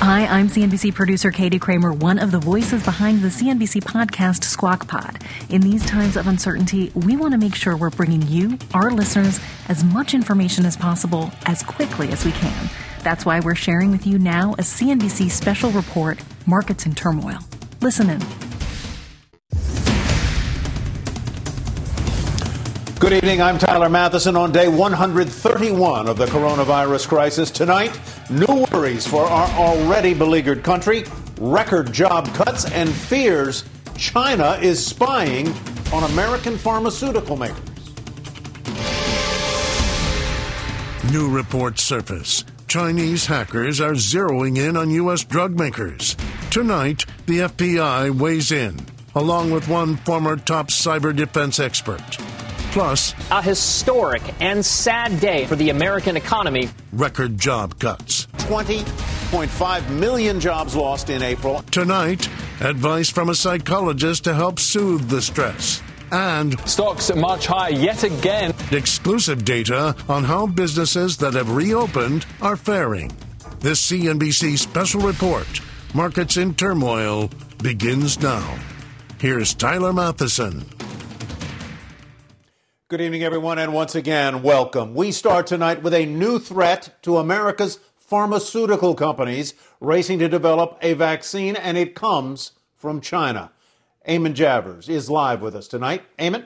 Hi, I'm CNBC producer Katie Kramer, one of the voices behind the CNBC podcast Squawk Pod. In these times of uncertainty, we want to make sure we're bringing you, our listeners, as much information as possible as quickly as we can. That's why we're sharing with you now a CNBC special report, Markets in Turmoil. Listen in. Good evening. I'm Tyler Mathisen on day 131 of the coronavirus crisis. Tonight, new worries for our already beleaguered country, record job cuts, and fears China is spying on American pharmaceutical makers. New reports surface. Chinese hackers are zeroing in on U.S. drug makers. Tonight, the FBI weighs in, along with one former top cyber defense expert. Plus, a historic and sad day for the American economy. Record job cuts. 20.5 million jobs lost in April. Tonight, advice from a psychologist to help soothe the stress. And stocks much higher yet again. Exclusive data on how businesses that have reopened are faring. This CNBC special report, Markets in Turmoil, begins now. Here's Tyler Mathisen. Good evening, everyone, and once again, welcome. We start tonight with a new threat to America's pharmaceutical companies racing to develop a vaccine, and it comes from China. Eamon Javers is live with us tonight. Eamon?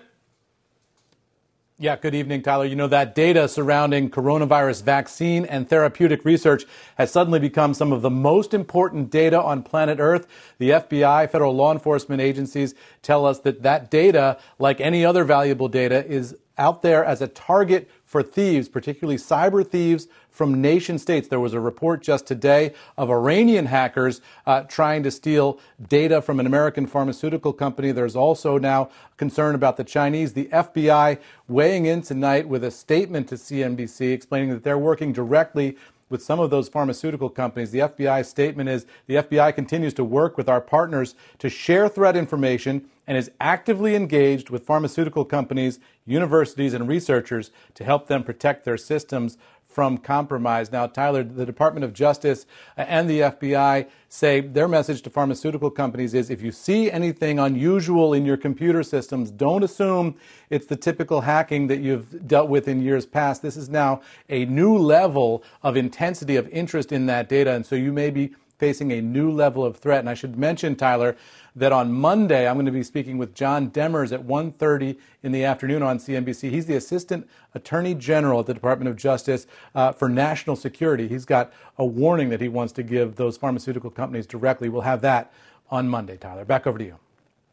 Yeah, good evening, Tyler. You know, that data surrounding coronavirus vaccine and therapeutic research has suddenly become some of the most important data on planet Earth. The FBI, federal law enforcement agencies, tell us that that data, like any other valuable data, is out there as a target for thieves, particularly cyber thieves from nation states. There was a report just today of Iranian hackers trying to steal data from an American pharmaceutical company. There's also now concern about the Chinese. The FBI weighing in tonight with a statement to CNBC explaining that they're working directly with some of those pharmaceutical companies. The FBI statement is the FBI continues to work with our partners to share threat information and is actively engaged with pharmaceutical companies, universities, and researchers to help them protect their systems from compromise. Now, Tyler, the Department of Justice and the FBI say their message to pharmaceutical companies is if you see anything unusual in your computer systems, don't assume it's the typical hacking that you've dealt with in years past. This is now a new level of intensity of interest in that data, and so you may be facing a new level of threat. And I should mention, Tyler, that on Monday, I'm going to be speaking with John Demers at 1:30 in the afternoon on CNBC. He's the Assistant Attorney General at the Department of Justice for National Security. He's got a warning that he wants to give those pharmaceutical companies directly. We'll have that on Monday, Tyler. Back over to you.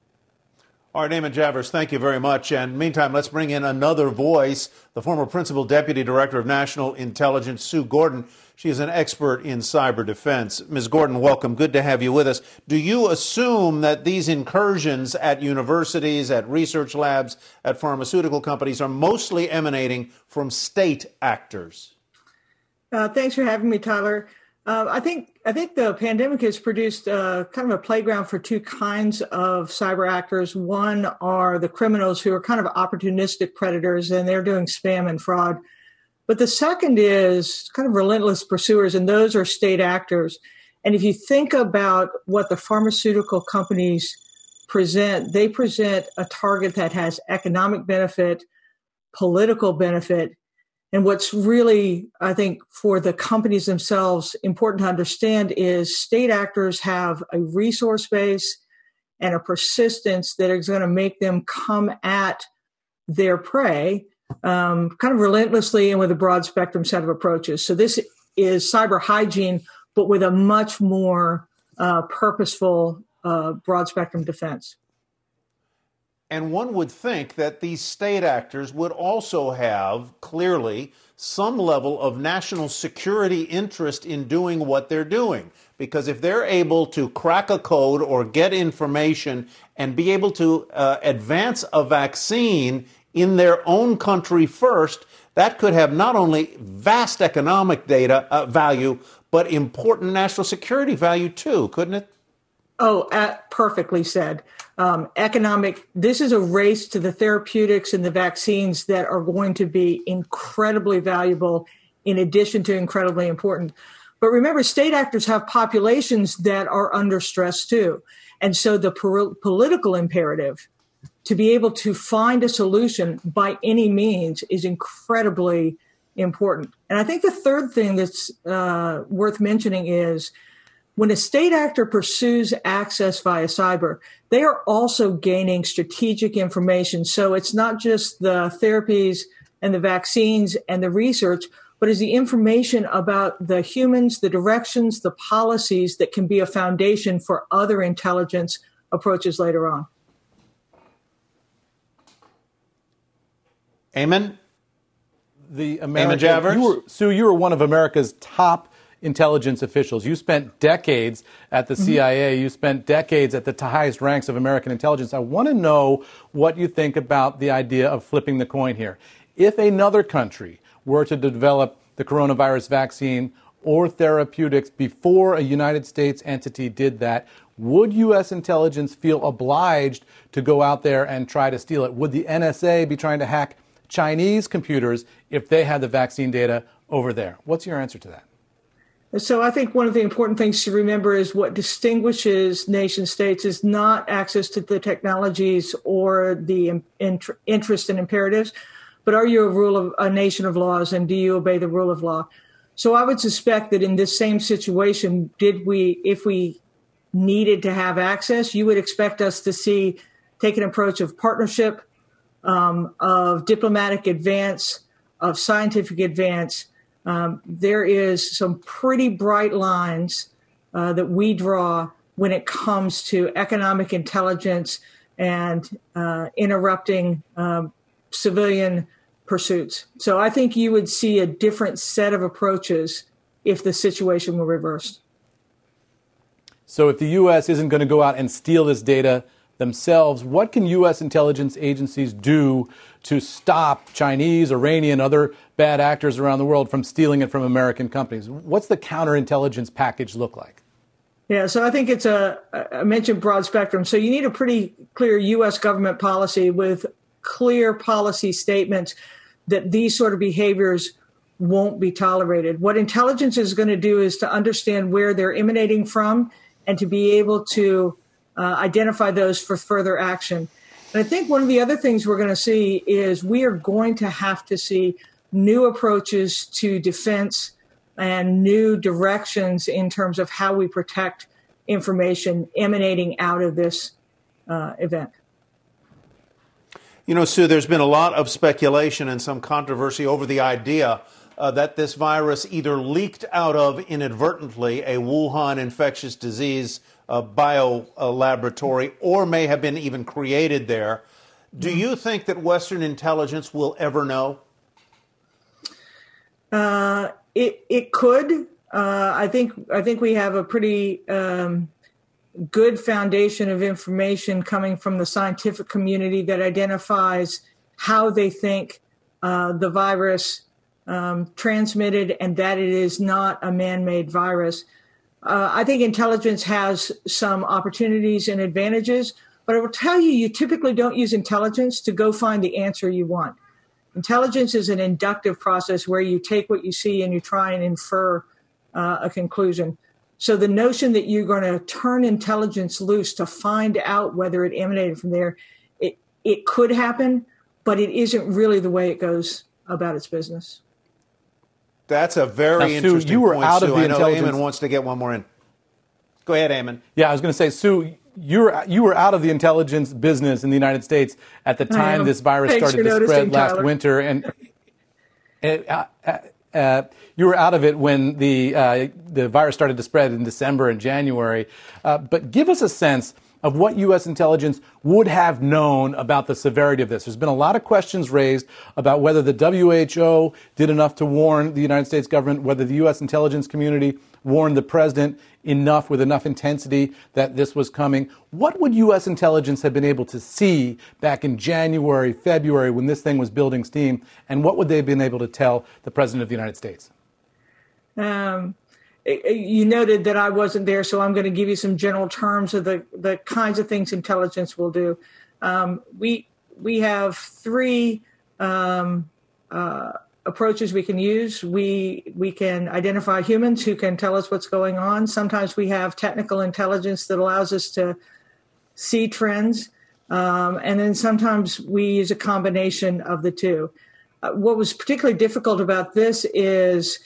All right, Eamon Javers, thank you very much. And meantime, let's bring in another voice, the former Principal Deputy Director of National Intelligence, Sue Gordon. She is an expert in cyber defense. Ms. Gordon, welcome. Good to have you with us. Do you assume that these incursions at universities, at research labs, at pharmaceutical companies are mostly emanating from state actors? Thanks for having me, Tyler. I think the pandemic has produced kind of a playground for two kinds of cyber actors. One are the criminals who are kind of opportunistic predators, and they're doing spam and fraud. But the second is kind of relentless pursuers, and those are state actors. And if you think about what the pharmaceutical companies present, they present a target that has economic benefit, political benefit. And what's really, I think, for the companies themselves important to understand is state actors have a resource base and a persistence that is going to make them come at their prey kind of relentlessly and with a broad spectrum set of approaches. So this is cyber hygiene, but with a much more purposeful broad spectrum defense. And one would think that these state actors would also have, clearly, some level of national security interest in doing what they're doing. Because if they're able to crack a code or get information and be able to advance a vaccine in their own country first, that could have not only vast economic data value, but important national security value too, couldn't it? Oh, perfectly said. This is a race to the therapeutics and the vaccines that are going to be incredibly valuable in addition to incredibly important. But remember, state actors have populations that are under stress too. And so the political imperative to be able to find a solution by any means is incredibly important. And I think the third thing that's worth mentioning is when a state actor pursues access via cyber, they are also gaining strategic information. So it's not just the therapies and the vaccines and the research, but is the information about the humans, the directions, the policies that can be a foundation for other intelligence approaches later on. Eamon? Eamon Javers? Sue, you were one of America's top intelligence officials. You spent decades at the CIA. You spent decades at the highest ranks of American intelligence. I want to know what you think about the idea of flipping the coin here. If another country were to develop the coronavirus vaccine or therapeutics before a United States entity did that, would U.S. intelligence feel obliged to go out there and try to steal it? Would the NSA be trying to hack Chinese computers if they had the vaccine data over there? What's your answer to that? So I think one of the important things to remember is what distinguishes nation states is not access to the technologies or the interest and imperatives, but are you a nation of laws, and do you obey the rule of law? So I would suspect that in this same situation, if we needed to have access, you would expect us to take an approach of partnership, of diplomatic advance, of scientific advance. There is some pretty bright lines that we draw when it comes to economic intelligence and interrupting civilian pursuits. So I think you would see a different set of approaches if the situation were reversed. So if the U.S. isn't going to go out and steal this data themselves, what can U.S. intelligence agencies do to stop Chinese, Iranian, other bad actors around the world from stealing it from American companies? What's the counterintelligence package look like? Yeah, so I think it's I mentioned broad spectrum. So you need a pretty clear U.S. government policy with clear policy statements that these sort of behaviors won't be tolerated. What intelligence is going to do is to understand where they're emanating from and to be able to identify those for further action. And I think one of the other things we're going to see is we are going to have to see new approaches to defense and new directions in terms of how we protect information emanating out of this event. You know, Sue, there's been a lot of speculation and some controversy over the idea that this virus either leaked out of inadvertently a Wuhan infectious disease bio laboratory or may have been even created there. Do you think that Western intelligence will ever know? It could. I think we have a pretty good foundation of information coming from the scientific community that identifies how they think the virus transmitted and that it is not a man-made virus. I think intelligence has some opportunities and advantages, but I will tell you, you typically don't use intelligence to go find the answer you want. Intelligence is an inductive process where you take what you see and you try and infer a conclusion. So the notion that you're going to turn intelligence loose to find out whether it emanated from there, it could happen, but it isn't really the way it goes about its business. That's a very interesting you were point, out Sue. of the I know intelligence. Eamon wants to get one more in. Go ahead, Eamon. Yeah, I was going to say, Sue, you were out of the intelligence business in the United States at the time this virus started to spread last winter, and you were out of it when the virus started to spread in December and January. But give us a sense of what U.S. intelligence would have known about the severity of this. There's been a lot of questions raised about whether the WHO did enough to warn the United States government, whether the U.S. intelligence community warned the president enough with enough intensity that this was coming. What would U.S. intelligence have been able to see back in January, February, when this thing was building steam, and what would they have been able to tell the president of the United States? You noted that I wasn't there, so I'm going to give you some general terms of the kinds of things intelligence will do. We have three approaches we can use. We can identify humans who can tell us what's going on. Sometimes we have technical intelligence that allows us to see trends. And then sometimes we use a combination of the two. What was particularly difficult about this is,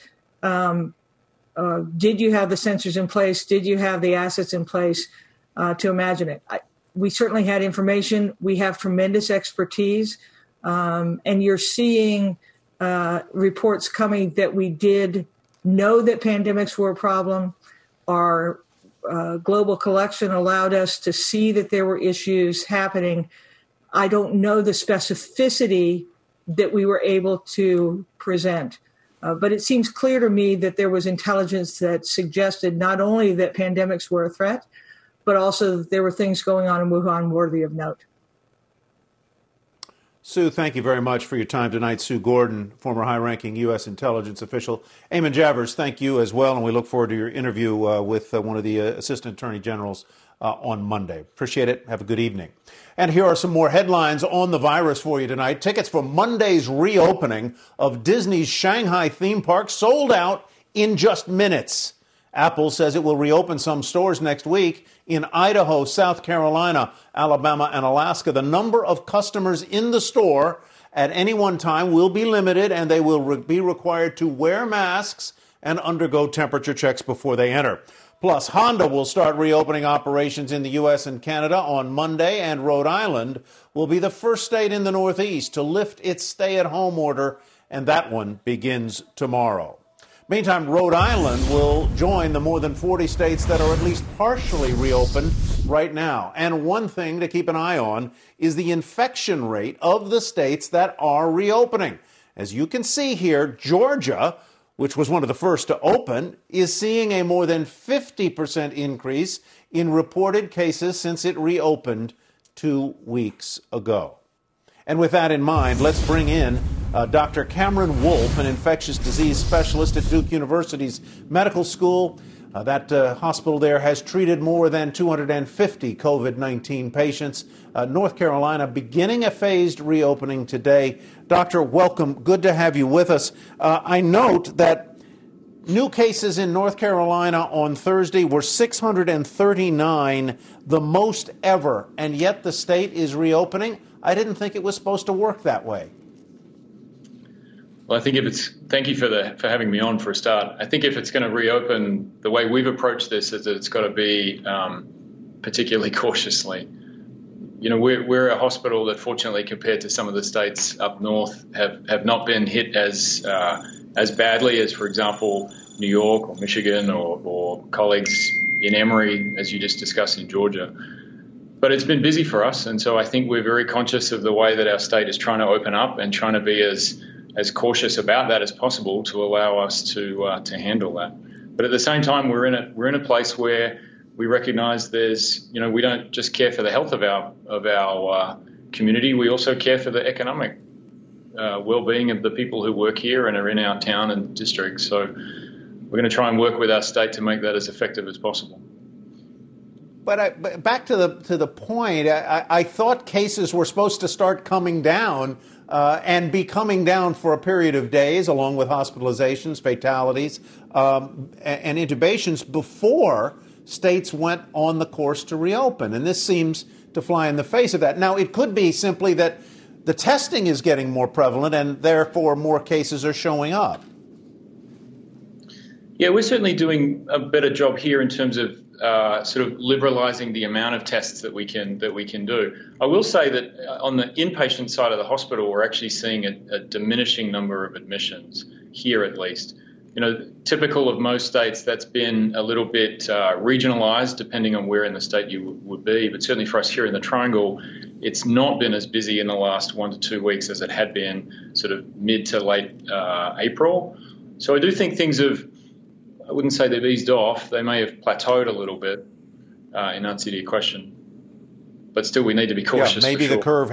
did you have the sensors in place? Did you have the assets in place to imagine it? We certainly had information. We have tremendous expertise. And you're seeing reports coming that we did know that pandemics were a problem. Our global collection allowed us to see that there were issues happening. I don't know the specificity that we were able to present. But it seems clear to me that there was intelligence that suggested not only that pandemics were a threat, but also that there were things going on in Wuhan worthy of note. Sue, thank you very much for your time tonight. Sue Gordon, former high-ranking U.S. intelligence official. Eamon Javers, thank you as well, and we look forward to your interview with one of the assistant attorney generals on Monday. Appreciate it. Have a good evening. And here are some more headlines on the virus for you tonight. Tickets for Monday's reopening of Disney's Shanghai theme park sold out in just minutes. Apple says it will reopen some stores next week in Idaho, South Carolina, Alabama, and Alaska. The number of customers in the store at any one time will be limited, and they will be required to wear masks and undergo temperature checks before they enter. Plus, Honda will start reopening operations in the U.S. and Canada on Monday, and Rhode Island will be the first state in the Northeast to lift its stay-at-home order, and that one begins tomorrow. Meantime, Rhode Island will join the more than 40 states that are at least partially reopened right now. And one thing to keep an eye on is the infection rate of the states that are reopening. As you can see here, Georgia, which was one of the first to open, is seeing a more than 50% increase in reported cases since it reopened 2 weeks ago. And with that in mind, let's bring in Dr. Cameron Wolfe, an infectious disease specialist at Duke University's Medical School. That hospital there has treated more than 250 COVID-19 patients. North Carolina beginning a phased reopening today. Doctor, welcome. Good to have you with us. I note that new cases in North Carolina on Thursday were 639, the most ever, and yet the state is reopening. I didn't think it was supposed to work that way. Well, I think thank you for having me on for a start. I think if it's going to reopen, the way we've approached this is that it's got to be particularly cautiously. You know, we're a hospital that, fortunately, compared to some of the states up north, have not been hit as badly as, for example, New York or Michigan or colleagues in Emory, as you just discussed, in Georgia. But it's been busy for us, and so I think we're very conscious of the way that our state is trying to open up and trying to be as cautious about that as possible to allow us to handle that. But at the same time, we're in a place where we recognise we don't just care for the health of our community. We also care for the economic well-being of the people who work here and are in our town and district. So we're going to try and work with our state to make that as effective as possible. But back to the point, I thought cases were supposed to start coming down and be coming down for a period of days, along with hospitalizations, fatalities, and intubations before states went on the course to reopen. And this seems to fly in the face of that. Now, it could be simply that the testing is getting more prevalent and therefore more cases are showing up. Yeah, we're certainly doing a better job here in terms of sort of liberalising the amount of tests that we can do. I will say that on the inpatient side of the hospital, we're actually seeing a diminishing number of admissions here, at least. You know, typical of most states, that's been a little bit regionalised, depending on where in the state you would be. But certainly for us here in the Triangle, it's not been as busy in the last 1 to 2 weeks as it had been sort of mid to late April. So I do think things have, I wouldn't say they've eased off. They may have plateaued a little bit, in answer to your question. But still, we need to be cautious. Yeah, maybe the curve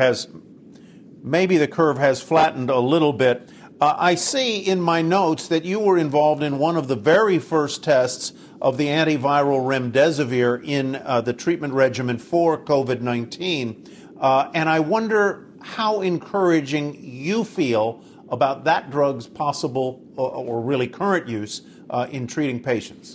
has flattened a little bit. I see in my notes that you were involved in one of the very first tests of the antiviral remdesivir in the treatment regimen for COVID-19. And I wonder how encouraging you feel about that drug's possible or really current use in treating patients?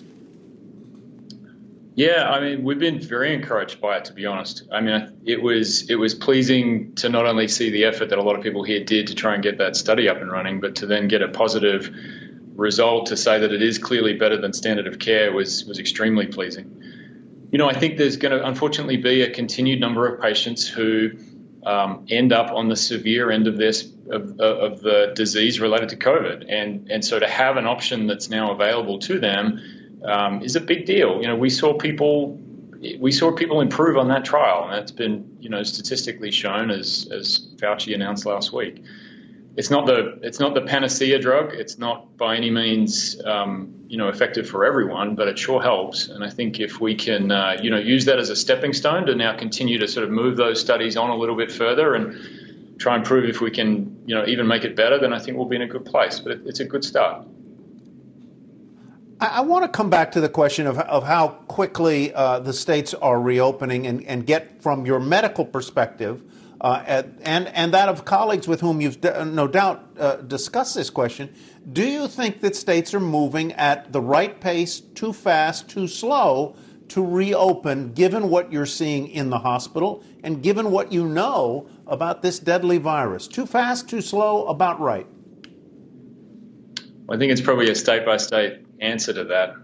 Yeah, I mean, we've been very encouraged by it, to be honest. I mean, it was pleasing to not only see the effort that a lot of people here did to try and get that study up and running, but to then get a positive result to say that it is clearly better than standard of care was extremely pleasing. You know, I think there's going to unfortunately be a continued number of patients who end up on the severe end of this of the disease related to COVID, and so to have an option that's now available to them is a big deal. You know, we saw people improve on that trial, and that's been, you know, statistically shown as Fauci announced last week. It's not the panacea drug. It's not by any means effective for everyone, but it sure helps. And I think if we can use that as a stepping stone to now continue to sort of move those studies on a little bit further and try and prove if we can even make it better, then I think we'll be in a good place. But it's a good start. I want to come back to the question of how quickly the states are reopening and get from your medical perspective and that of colleagues with whom you've no doubt discussed this question. Do you think that states are moving at the right pace, too fast, too slow to reopen, given what you're seeing in the hospital and given what you know about this deadly virus? Too fast, too slow, about right? I think it's probably a state-by-state answer to that.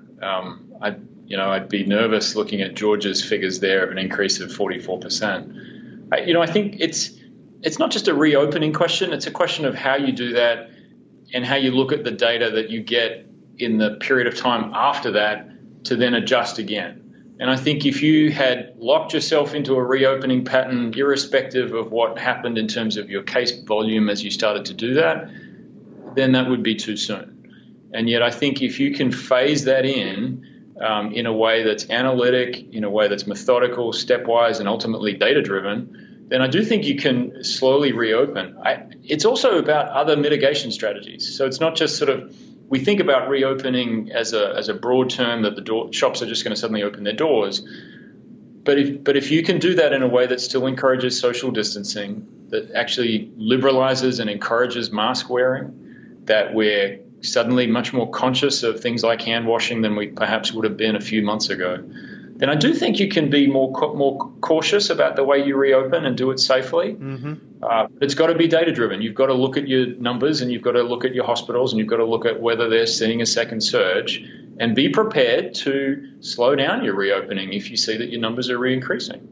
I'd be nervous looking at Georgia's figures there of an increase of 44%. I think it's not just a reopening question. It's a question of how you do that and how you look at the data that you get in the period of time after that to then adjust again. And I think if you had locked yourself into a reopening pattern, irrespective of what happened in terms of your case volume as you started to do that, then that would be too soon. And yet I think if you can phase that in a way that's analytic, in a way that's methodical, stepwise, and ultimately data-driven, then I do think you can slowly reopen. It's also about other mitigation strategies. So it's not just sort of, we think about reopening as a broad term that the shops are just going to suddenly open their doors. But if you can do that in a way that still encourages social distancing, that actually liberalizes and encourages mask wearing, that we're suddenly much more conscious of things like hand washing than we perhaps would have been a few months ago, then I do think you can be more cautious about the way you reopen and do it safely. Mm-hmm. But it's got to be data-driven. You've got to look at your numbers and you've got to look at your hospitals and you've got to look at whether they're seeing a second surge and be prepared to slow down your reopening if you see that your numbers are re-increasing.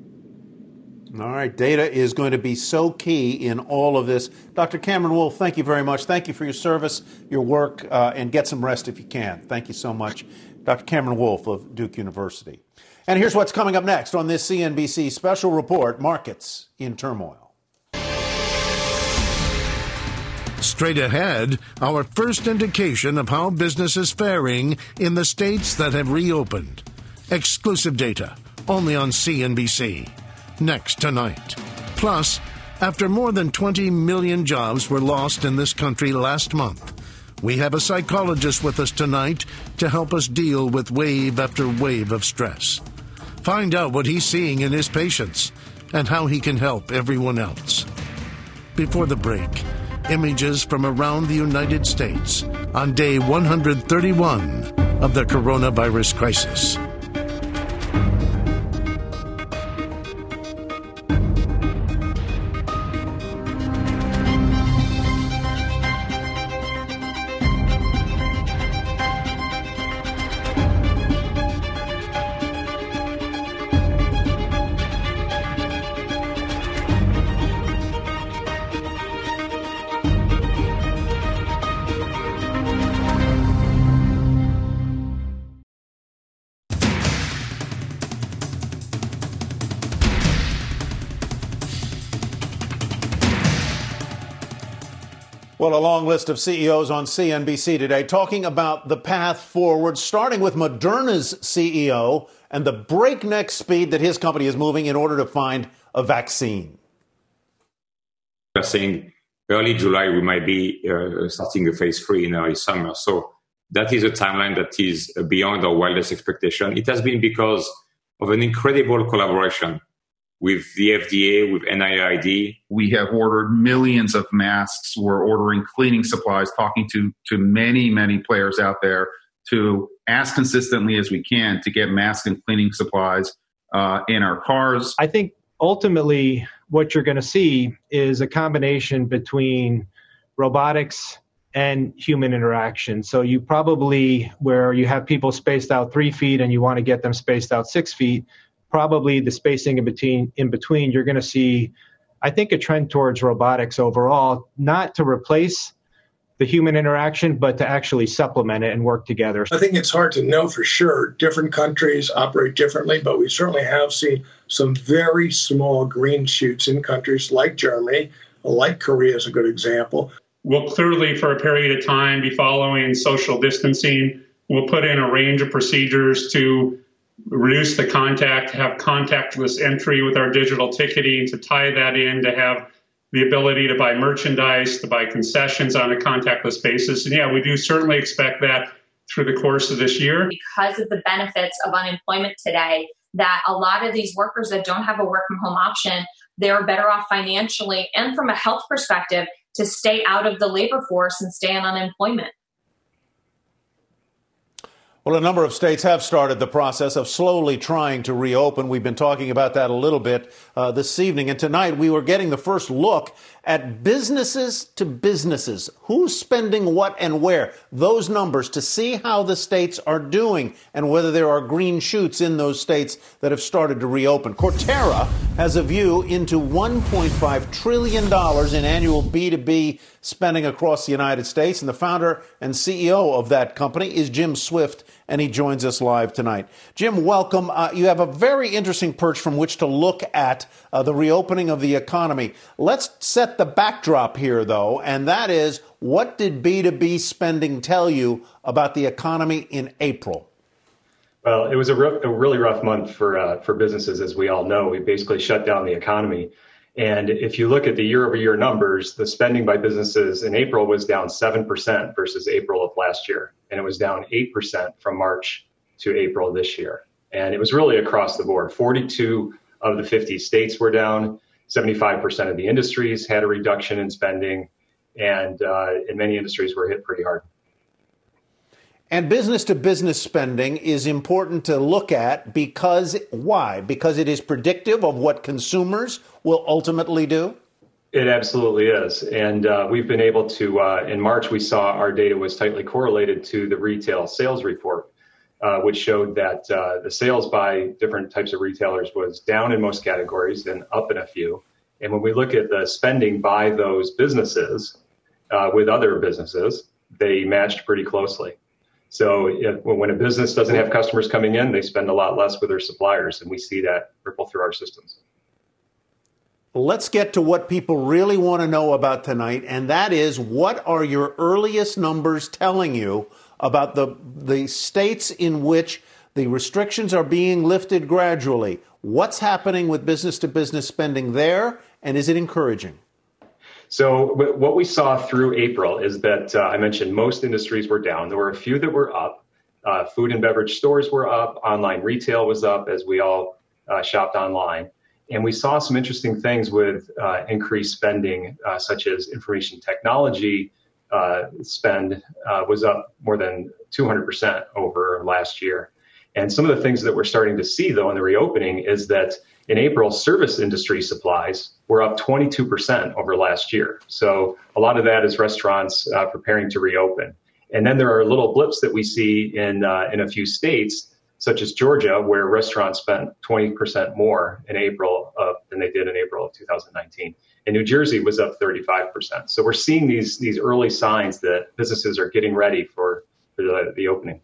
All right. Data is going to be so key in all of this. Dr. Cameron Wolfe, thank you very much. Thank you for your service, your work, and get some rest if you can. Thank you so much. Dr. Cameron Wolfe of Duke University. And here's what's coming up next on this CNBC special report, Markets in Turmoil. Straight ahead, our first indication of how business is faring in the states that have reopened. Exclusive data, only on CNBC. Next tonight. Plus, after more than 20 million jobs were lost in this country last month, we have a psychologist with us tonight to help us deal with wave after wave of stress. Find out what he's seeing in his patients and how he can help everyone else. Before the break, images from around the United States on day 131 of the coronavirus crisis. Well, a long list of CEOs on CNBC today talking about the path forward, starting with Moderna's CEO and the breakneck speed that his company is moving in order to find a vaccine. We're saying early July we might be starting a phase 3 in early summer. So that is a timeline that is beyond our wildest expectation. It has been because of an incredible collaboration with the FDA, with NIAID. We have ordered millions of masks. We're ordering cleaning supplies, talking to many, many players out there to as consistently as we can to get mask and cleaning supplies in our cars. I think ultimately what you're going to see is a combination between robotics and human interaction. So you probably, where you have people spaced out 3 feet and you want to get them spaced out 6 feet, probably the spacing in between, you're going to see, I think, a trend towards robotics overall, not to replace the human interaction, but to actually supplement it and work together. I think it's hard to know for sure. Different countries operate differently, but we certainly have seen some very small green shoots in countries like Germany, like Korea is a good example. We'll clearly, for a period of time, be following social distancing. We'll put in a range of procedures to reduce the contact, have contactless entry with our digital ticketing, to tie that in, to have the ability to buy merchandise, to buy concessions on a contactless basis. And yeah, we do certainly expect that through the course of this year. Because of the benefits of unemployment today, that a lot of these workers that don't have a work from home option, they're better off financially and from a health perspective to stay out of the labor force and stay on unemployment. Well, a number of states have started the process of slowly trying to reopen. We've been talking about that a little bit this evening. And tonight we were getting the first look at businesses to businesses. Who's spending what and where? Those numbers to see how the states are doing and whether there are green shoots in those states that have started to reopen. Cortera has a view into $1.5 trillion in annual B2B spending across the United States. And the founder and CEO of that company is Jim Swift, and he joins us live tonight. Jim, welcome. You have a very interesting perch from which to look at the reopening of the economy. Let's set the backdrop here, though, and that is, what did B2B spending tell you about the economy in April? Well, it was a really rough month for businesses, as we all know. We basically shut down the economy. And if you look at the year-over-year numbers, the spending by businesses in April was down 7% versus April of last year. And it was down 8% from March to April this year. And it was really across the board. 42 of the 50 states were down. 75% of the industries had a reduction in spending. And in many industries were hit pretty hard. And business-to-business spending is important to look at because, why? Because it is predictive of what consumers will ultimately do? It absolutely is. And we've been able to, in March, we saw our data was tightly correlated to the retail sales report, which showed that the sales by different types of retailers was down in most categories and up in a few. And when we look at the spending by those businesses with other businesses, they matched pretty closely. So when a business doesn't have customers coming in, they spend a lot less with their suppliers, and we see that ripple through our systems. Let's get to what people really want to know about tonight, and that is, what are your earliest numbers telling you about the states in which the restrictions are being lifted gradually? What's happening with business-to-business spending there, and is it encouraging? So what we saw through April is that I mentioned most industries were down. There were a few that were up. Food and beverage stores were up. Online retail was up as we all shopped online. And we saw some interesting things with increased spending, such as information technology spend was up more than 200% over last year. And some of the things that we're starting to see, though, in the reopening is that in April, service industry supplies were up 22% over last year. So a lot of that is restaurants preparing to reopen. And then there are little blips that we see in a few states, such as Georgia, where restaurants spent 20% more in April than they did in April of 2019. And New Jersey was up 35%. So we're seeing these early signs that businesses are getting ready for the opening.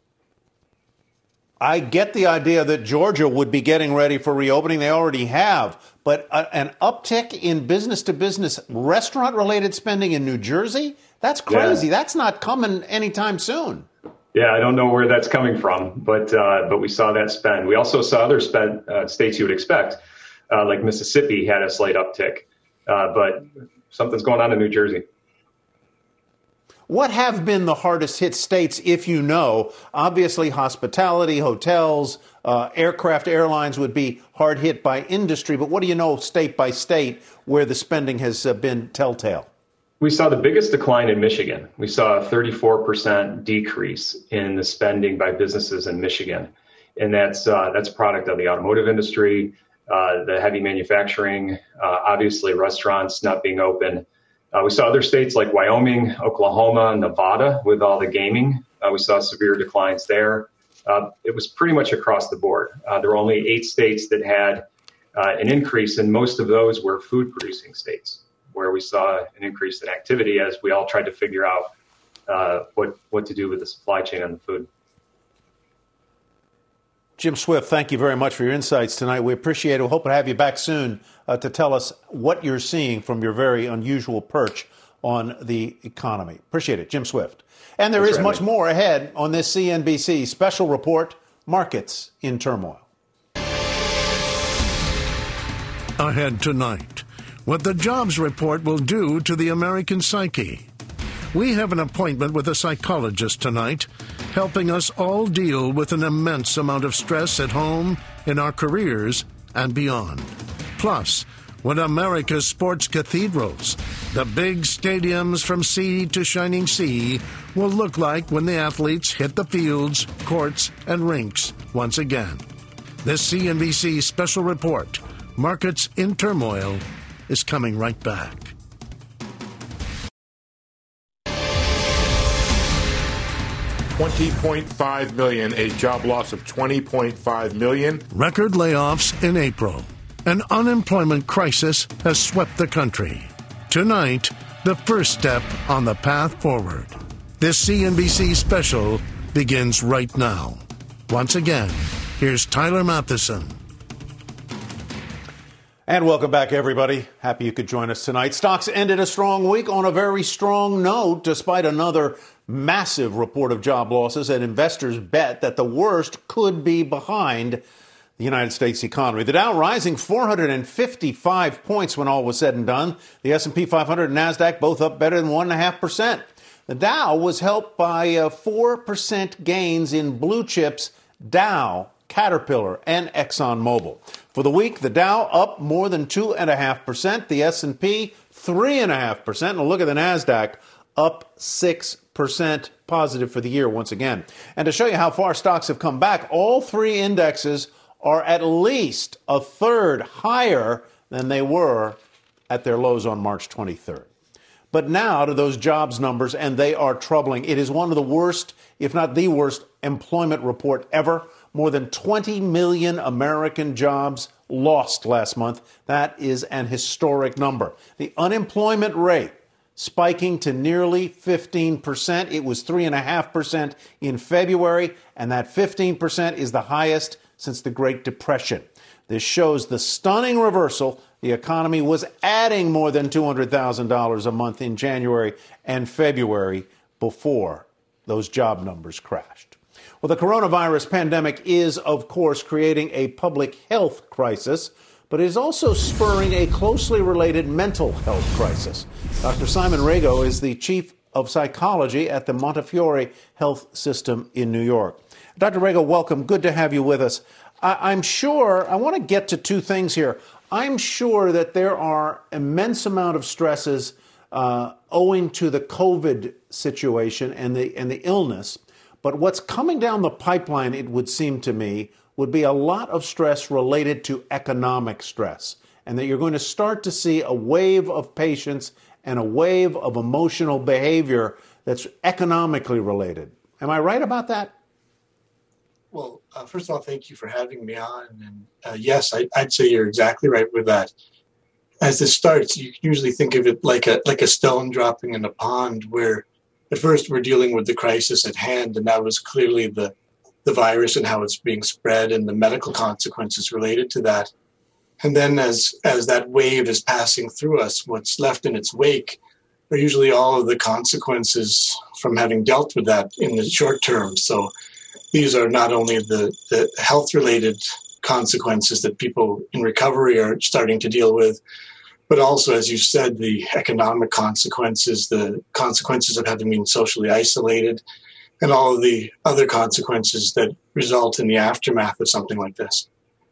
I get the idea that Georgia would be getting ready for reopening. They already have. But an uptick in business-to-business restaurant-related spending in New Jersey? That's crazy. Yeah. That's not coming anytime soon. Yeah, I don't know where that's coming from, but we saw that spend. We also saw other states you would expect, like Mississippi had a slight uptick. But something's going on in New Jersey. What have been the hardest hit states, if you know? Obviously, hospitality, hotels, aircraft, airlines would be hard hit by industry. But what do you know state by state where the spending has been telltale? We saw the biggest decline in Michigan. We saw a 34% decrease in the spending by businesses in Michigan. And that's a product of the automotive industry, the heavy manufacturing, obviously restaurants not being open. We saw other states like Wyoming, Oklahoma, Nevada with all the gaming. We saw severe declines there. It was pretty much across the board. There were only 8 states that had an increase, and most of those were food-producing states, where we saw an increase in activity as we all tried to figure out what to do with the supply chain on the food. Jim Swift, thank you very much for your insights tonight. We appreciate it. We hope to have you back soon to tell us what you're seeing from your very unusual perch on the economy. Appreciate it, Jim Swift. And there is much more ahead on this CNBC special report, Markets in Turmoil. Ahead tonight, what the jobs report will do to the American psyche. We have an appointment with a psychologist tonight, helping us all deal with an immense amount of stress at home, in our careers, and beyond. Plus, what America's sports cathedrals, the big stadiums from sea to shining sea, will look like when the athletes hit the fields, courts, and rinks once again. This CNBC special report, Markets in Turmoil, is coming right back. $20.5 million, a job loss of $20.5 million. Record layoffs in April. An unemployment crisis has swept the country. Tonight, the first step on the path forward. This CNBC special begins right now. Once again, here's Tyler Matheson. And welcome back, everybody. Happy you could join us tonight. Stocks ended a strong week on a very strong note, despite another massive report of job losses, and investors bet that the worst could be behind the United States economy. The Dow rising 455 points when all was said and done. The S&P 500 and NASDAQ both up better than 1.5%. The Dow was helped by 4% gains in blue chips, Dow, Caterpillar, and ExxonMobil. For the week, the Dow up more than 2.5%, the S&P 3.5%, and look at the NASDAQ, up 6% positive for the year once again. And to show you how far stocks have come back, all three indexes are at least a third higher than they were at their lows on March 23rd. But now to those jobs numbers, and they are troubling. It is one of the worst, if not the worst, employment report ever. More than 20 million American jobs lost last month. That is an historic number. The unemployment rate spiking to nearly 15%. It was 3.5% in February, and that 15% is the highest since the Great Depression. This shows the stunning reversal. The economy was adding more than $200,000 a month in January and February before those job numbers crashed. Well, the coronavirus pandemic is, of course, creating a public health crisis, but it is also spurring a closely related mental health crisis. Dr. Simon Rago is the chief of psychology at the Montefiore Health System in New York. Dr. Rago, welcome. Good to have you with us. I'm sure, I want to get to two things here. I'm sure that there are immense amount of stresses owing to the COVID situation and the illness. But what's coming down the pipeline, it would seem to me, would be a lot of stress related to economic stress, and that you're going to start to see a wave of patients and a wave of emotional behavior that's economically related. Am I right about that? Well, first of all, thank you for having me on. And yes, I'd say you're exactly right with that. As this starts, you usually think of it like a stone dropping in a pond, where at first we're dealing with the crisis at hand, and that was clearly the virus and how it's being spread and the medical consequences related to that. And then as that wave is passing through us, what's left in its wake are usually all of the consequences from having dealt with that in the short term. So these are not only the health-related consequences that people in recovery are starting to deal with, but also, as you said, the economic consequences, the consequences of having been socially isolated, and all of the other consequences that result in the aftermath of something like this.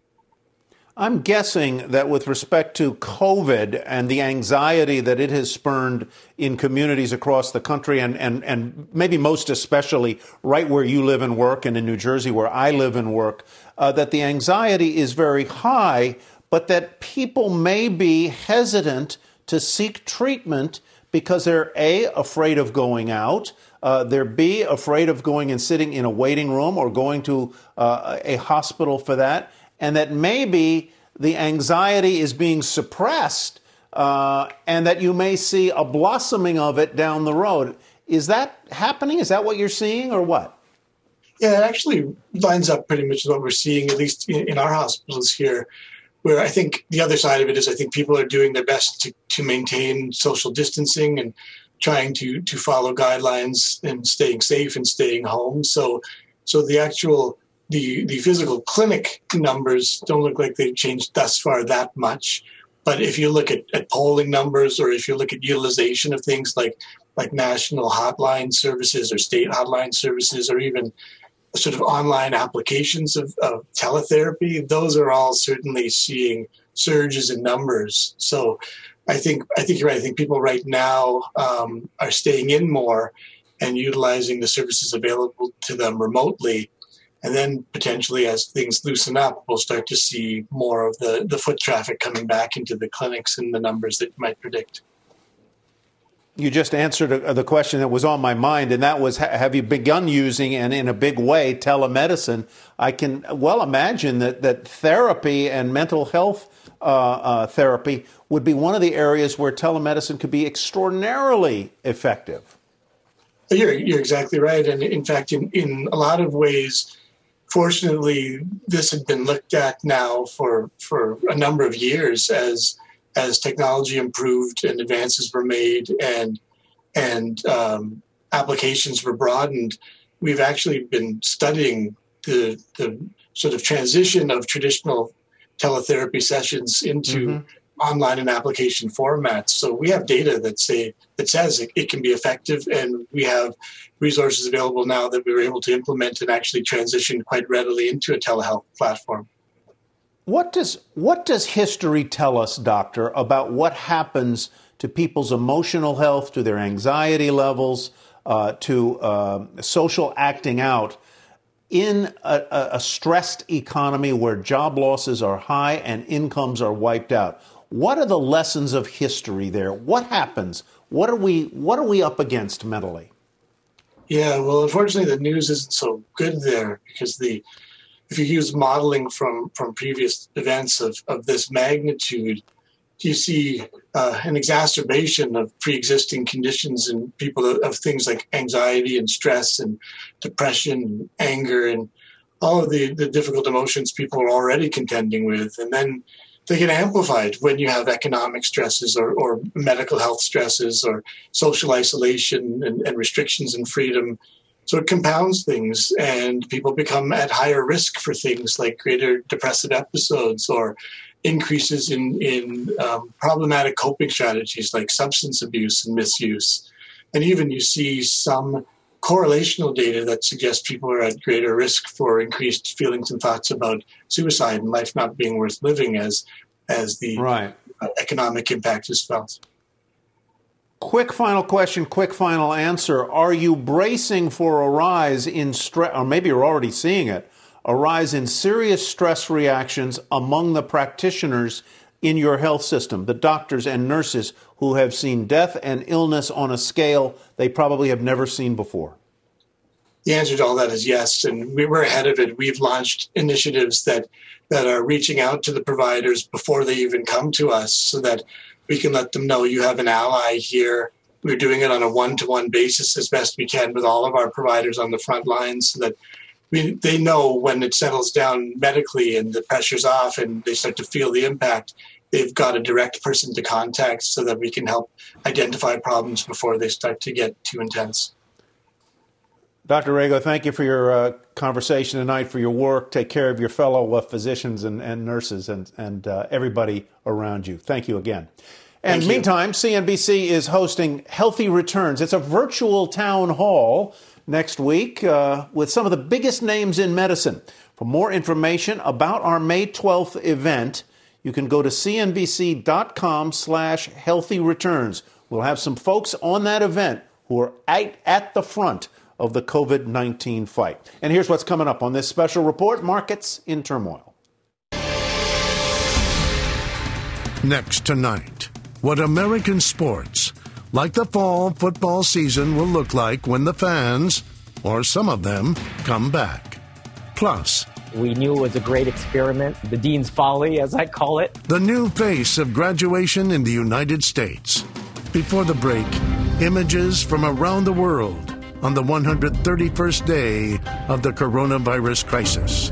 I'm guessing that with respect to COVID and the anxiety that it has spurred in communities across the country, and maybe most especially right where you live and work, and in New Jersey where I live and work, that the anxiety is very high, but that people may be hesitant to seek treatment because they're A, afraid of going out, they're B, afraid of going and sitting in a waiting room or going to a hospital for that, and that maybe the anxiety is being suppressed and that you may see a blossoming of it down the road. Is that happening? Is that what you're seeing, or what? Yeah, it actually lines up pretty much with what we're seeing, at least in our hospitals here, where I think the other side of it is I think people are doing their best to maintain social distancing and trying to follow guidelines and staying safe and staying home. So the actual the physical clinic numbers don't look like they've changed thus far that much. But if you look at polling numbers, or if you look at utilization of things like national hotline services or state hotline services, or even sort of online applications of teletherapy, those are all certainly seeing surges in numbers. So I think you're right. I think people right now are staying in more and utilizing the services available to them remotely. And then potentially as things loosen up, we'll start to see more of the foot traffic coming back into the clinics and the numbers that you might predict. You just answered the question that was on my mind, and that was, have you begun using, and in a big way, telemedicine? I can well imagine that therapy and mental health therapy would be one of the areas where telemedicine could be extraordinarily effective. You're exactly right. And in fact, in a lot of ways, fortunately, this had been looked at now for a number of years as technology improved and advances were made and applications were broadened. We've actually been studying the sort of transition of traditional teletherapy sessions into online and application formats. So we have data that says it can be effective, and we have resources available now that we were able to implement and actually transition quite readily into a telehealth platform. What does history tell us, doctor, about what happens to people's emotional health, to their anxiety levels, to social acting out in a stressed economy where job losses are high and incomes are wiped out? What are the lessons of history there? What happens? What are we up against mentally? Yeah, well, unfortunately, the news isn't so good there, because if you use modeling from previous events of this magnitude, you see an exacerbation of pre-existing conditions in people of things like anxiety and stress and depression and anger and all of the difficult emotions people are already contending with. And then they get amplified when you have economic stresses or medical health stresses or social isolation and restrictions in freedom. So it compounds things, and people become at higher risk for things like greater depressive episodes or increases in problematic coping strategies like substance abuse and misuse. And even you see some correlational data that suggests people are at greater risk for increased feelings and thoughts about suicide and life not being worth living as the economic impact is felt. Quick final question, quick final answer. Are you bracing for a rise in stress, or maybe you're already seeing it, a rise in serious stress reactions among the practitioners in your health system, the doctors and nurses who have seen death and illness on a scale they probably have never seen before? The answer to all that is yes, and we're ahead of it. We've launched initiatives that are reaching out to the providers before they even come to us, so that we can let them know you have an ally here. We're doing it on a one-to-one basis as best we can with all of our providers on the front lines, so that they know when it settles down medically and the pressure's off and they start to feel the impact, they've got a direct person to contact so that we can help identify problems before they start to get too intense. Dr. Rago, thank you for your conversation tonight, for your work. Take care of your fellow physicians and nurses and everybody around you. Thank you again. And meantime, CNBC is hosting Healthy Returns. It's a virtual town hall next week with some of the biggest names in medicine. For more information about our May 12th event, you can go to cnbc.com/healthyreturns. We'll have some folks on that event who are at the front of the COVID-19 fight. And here's what's coming up on this special report, Markets in Turmoil. Next tonight, what American sports, like the fall football season, will look like when the fans, or some of them, come back. Plus, we knew it was a great experiment, the Dean's Folly, as I call it. The new face of graduation in the United States. Before the break, images from around the world on the 131st day of the coronavirus crisis.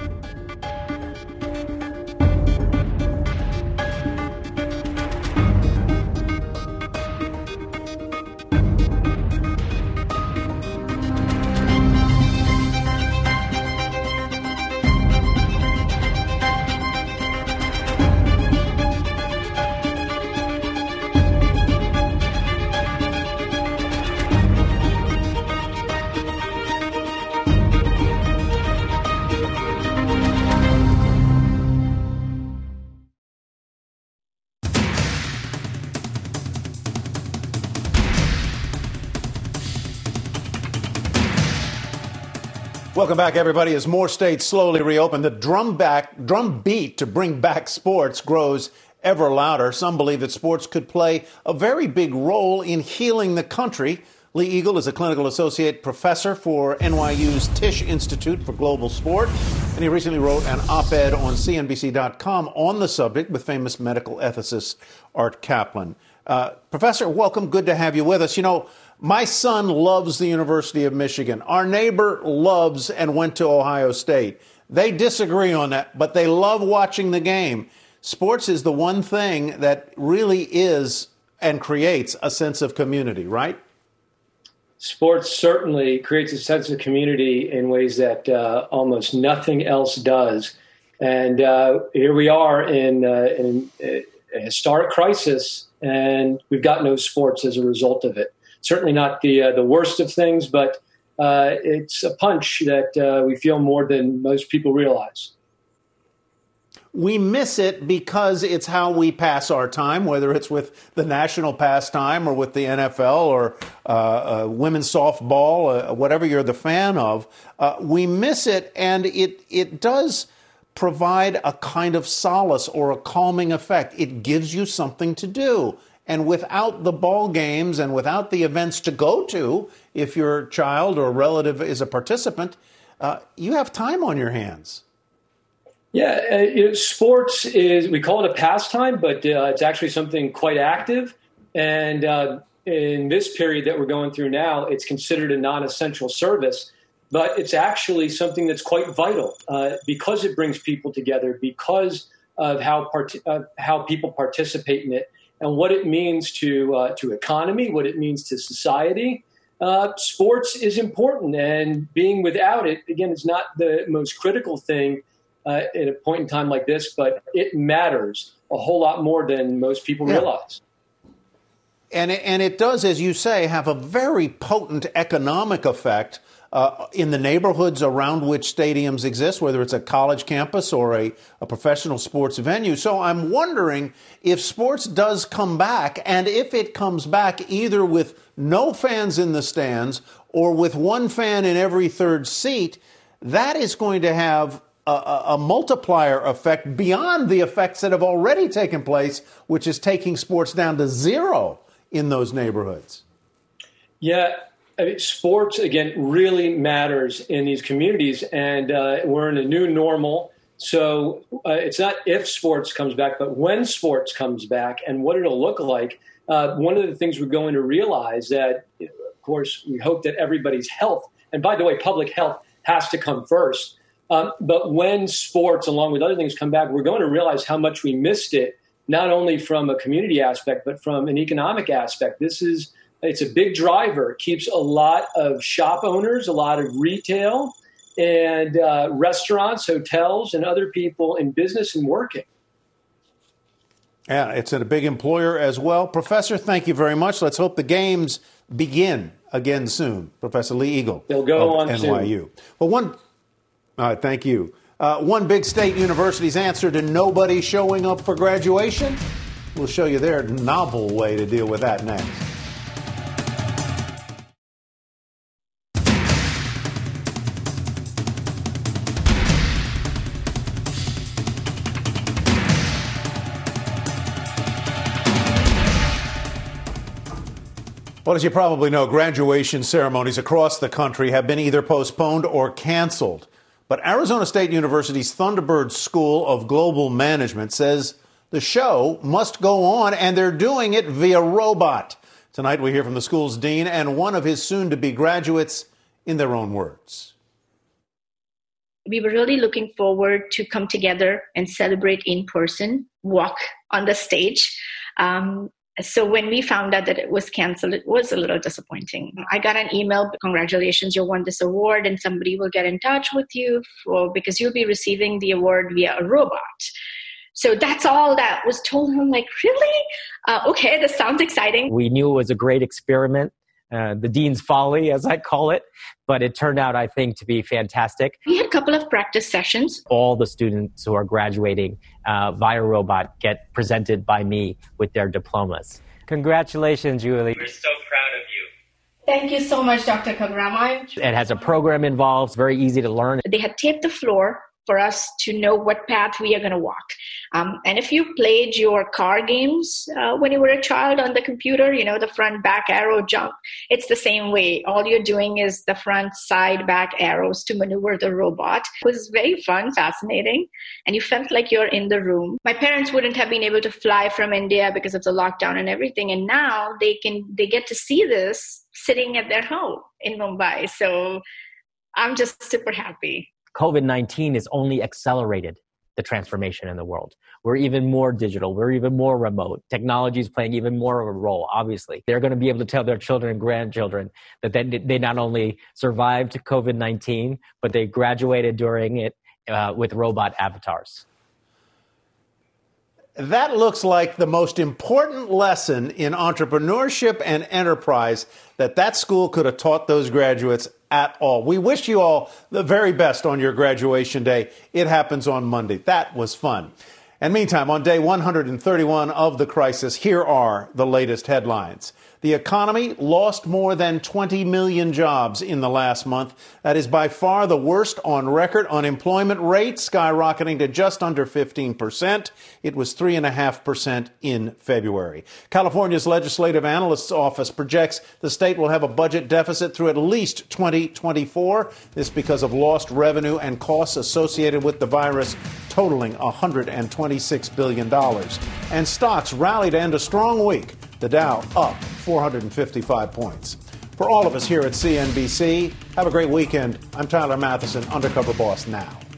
Welcome back, everybody. As more states slowly reopen, the drum beat to bring back sports grows ever louder. Some believe that sports could play a very big role in healing the country. Lee Eagle is a clinical associate professor for NYU's Tisch Institute for Global Sport, and he recently wrote an op-ed on CNBC.com on the subject with famous medical ethicist Art Kaplan. Professor, welcome. Good to have you with us. You know, my son loves the University of Michigan. Our neighbor loves and went to Ohio State. They disagree on that, but they love watching the game. Sports is the one thing that really is and creates a sense of community, right? Sports certainly creates a sense of community in ways that almost nothing else does. And here we are in a historic crisis, and we've got no sports as a result of it. Certainly not the worst of things, but it's a punch that we feel more than most people realize. We miss it because it's how we pass our time, whether it's with the national pastime or with the NFL or women's softball, whatever you're the fan of. We miss it, and it does provide a kind of solace or a calming effect. It gives you something to do. And without the ball games and without the events to go to, if your child or relative is a participant, you have time on your hands. Yeah, sports is, we call it a pastime, but it's actually something quite active. And in this period that we're going through now, it's considered a non-essential service, but it's actually something that's quite vital because it brings people together, because of how people participate in it, and what it means to economy, what it means to society. Sports is important, and being without it, again, is not the most critical thing at a point in time like this, but it matters a whole lot more than most people realize. And it does, as you say, have a very potent economic effect in the neighborhoods around which stadiums exist, whether it's a college campus or a professional sports venue. So I'm wondering if sports does come back, and if it comes back either with no fans in the stands or with one fan in every third seat, that is going to have a multiplier effect beyond the effects that have already taken place, which is taking sports down to zero in those neighborhoods. Yeah, I mean, sports, again, really matters in these communities, and we're in a new normal. So it's not if sports comes back, but when sports comes back and what it'll look like. One of the things we're going to realize that, of course, we hope that everybody's health, and by the way, public health has to come first. But when sports, along with other things, come back, we're going to realize how much we missed it, not only from a community aspect, but from an economic aspect. It's a big driver. It keeps a lot of shop owners, a lot of retail, and restaurants, hotels, and other people in business and working. Yeah, it's a big employer as well. Professor, thank you very much. Let's hope the games begin again soon. Professor Lee Eagle. They'll go on NYU. soon. Well, thank you. One big state university's answer to nobody showing up for graduation. We'll show you their novel way to deal with that next. Well, as you probably know, graduation ceremonies across the country have been either postponed or canceled. But Arizona State University's Thunderbird School of Global Management says the show must go on, and they're doing it via robot. Tonight we hear from the school's dean and one of his soon-to-be graduates in their own words. We were really looking forward to come together and celebrate in person, walk on the stage. So when we found out that it was canceled, it was a little disappointing. I got an email, congratulations, you won this award, and somebody will get in touch with you because you'll be receiving the award via a robot. So that's all that was told. I'm like, really? Okay, this sounds exciting. We knew it was a great experiment, the dean's folly, as I call it, but it turned out, I think, to be fantastic. We had a couple of practice sessions. All the students who are graduating via robot get presented by me with their diplomas. Congratulations, Julie. We're so proud of you. Thank you so much, Dr. Kagrama. It has a program involved, very easy to learn. They had taped the floor for us to know what path we are going to walk. And if you played your car games when you were a child on the computer, you know, the front, back arrow, jump, it's the same way. All you're doing is the front, side, back arrows to maneuver the robot. It was very fun, fascinating, and you felt like you're in the room. My parents wouldn't have been able to fly from India because of the lockdown and everything, and now they get to see this sitting at their home in Mumbai. So I'm just super happy. COVID-19 has only accelerated the transformation in the world. We're even more digital. We're even more remote. Technology is playing even more of a role, obviously. They're going to be able to tell their children and grandchildren that they not only survived COVID-19, but they graduated during it with robot avatars. That looks like the most important lesson in entrepreneurship and enterprise that school could have taught those graduates at all. We wish you all the very best on your graduation day. It happens on Monday. That was fun. And meantime, on day 131 of the crisis, here are the latest headlines. The economy lost more than 20 million jobs in the last month. That is by far the worst on record. Unemployment rate skyrocketing to just under 15%. It was 3.5% in February. California's Legislative Analyst's Office projects the state will have a budget deficit through at least 2024. This because of lost revenue and costs associated with the virus, totaling $126 billion. And stocks rallied to end a strong week. The Dow up 455 points. For all of us here at CNBC, have a great weekend. I'm Tyler Mathisen, Undercover Boss Now.